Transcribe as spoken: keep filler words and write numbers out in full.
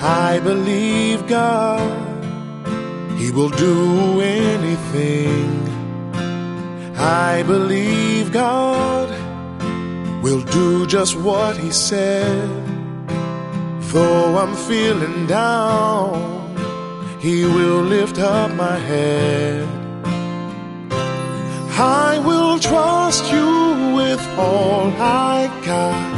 I believe God, He will do anything. I believe God will do just what He said. Though I'm feeling down, He will lift up my head. I will trust You with all I got.